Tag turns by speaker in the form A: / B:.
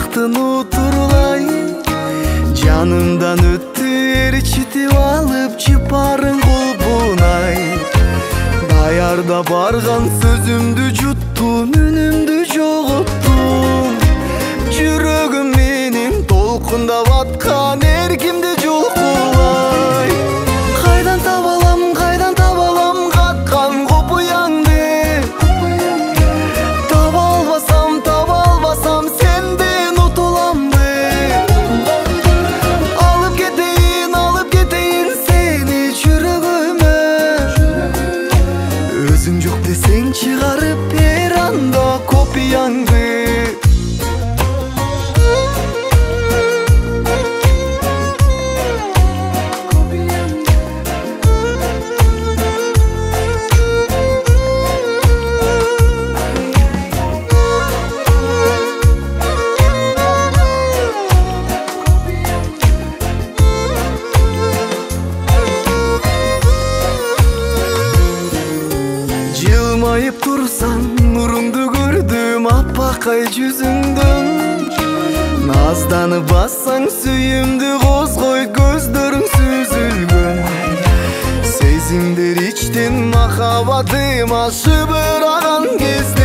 A: убактын утурлай. Жанымдан өттү ээрчитип алып чыпарын кулбунай. Даярда барган сөзүмдү жуттум, үнүмдү жоготтум. Жүрөгүм менин толкундап аткан эркимди жулкулай. Кайдан табалам каккан копуяңды. Таба албасам сенден утуламды. Алып кетейин сени жүрөгүмө. Өзүң жок десең чыгарып бер анда копияңды. Жылмайып турсаң нуруңду көрдүм аппакай жүзүңдөн. Назданып бассаң сүйүмдү козгой көздөрүң сүзүлгөн. Сезимдер ичтен махаббатыма шыбыраган кезде